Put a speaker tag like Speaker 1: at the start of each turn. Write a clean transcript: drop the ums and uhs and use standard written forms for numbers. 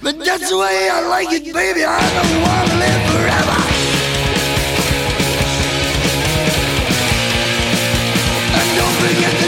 Speaker 1: But that's the way I like it, baby. I don't wanna live forever. And don't forget